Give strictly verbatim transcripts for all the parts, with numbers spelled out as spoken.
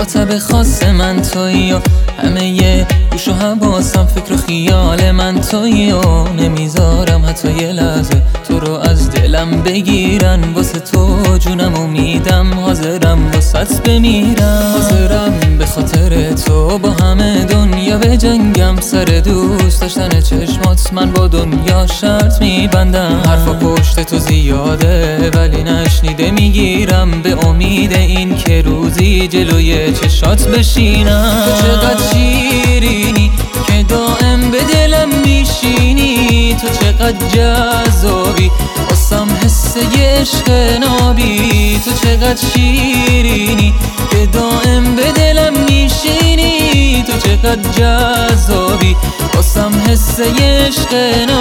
مخاطب خاص من تویی و همه یه گوش و حواسم فکر و خیال من تویی و نمیذارم حتی یه لحظه تو رو از دلم بگیرن. واسه تو جونم میدم، حاضرم واسط بمیرم. حاضرم به خاطر تو با همه دنیا به جنگم. سر دوست داشتن چشمات من با دنیا شرط میبندم. حرفا پشت تو زیاده ولی نشنیده میگیرم، به امید این که روزی جلوی چشات بشینم. تو چقدر شیرینی که دائم به دلم میشینی، تو چقدر جذابی واسم حس عشق نابی. تو چقدر شیرینی که دائم به دلم میشینی، تو چقدر جذابی واسم حس عشق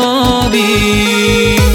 نابی.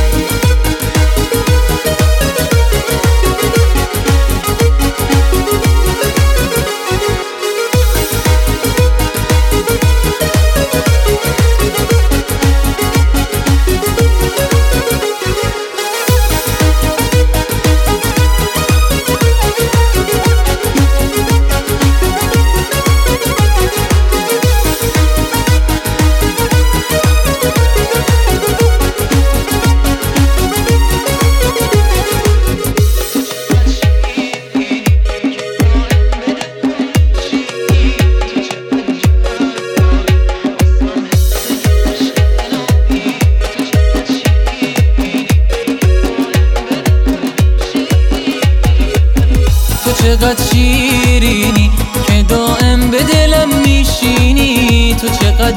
چقدر شیرینی که دائم به دلم میشینی، تو چقدر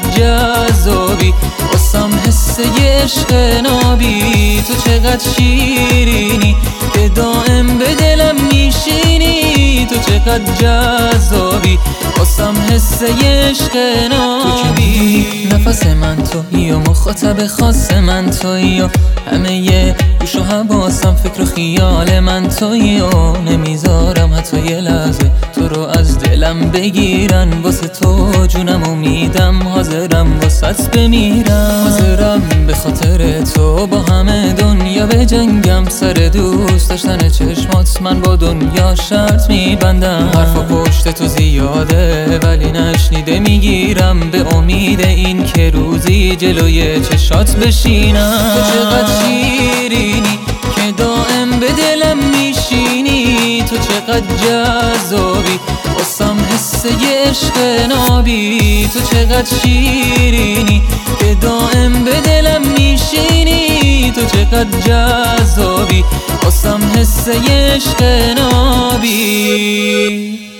جذابی واسم حس عشق نابی. تو چقدر شیرینی که دائم به دلم میشینی، تو چقدر جذابی واسم حس عشق نابی. نفس من تویی و مخاطب خاص من تویی و همه یه گوش و حواسم فکر و خیال من تویی و نمیذارم حتی یه لحظه تو رو از دلم بگیرن. واسه تو جونم میدم، حاضرم واسط بمیرم. حاضرم به خاطر تو با همه دنیا به جنگم. سر دوست داشتن چشمات من با دنیا شرط میبندم. حرفا پشت تو زیاده ولی نشنیده میگیرم، به امید این که روزی جلوی چشات بشینم. تو چقدر شیرینی که دائم به دلم میشینی، تو چقدر جذابی واسم حس عشق نابی. تو چقدر شیرینی که دائم به دلم میشینی، تو چقدر جذابی واسم حس عشق نابی.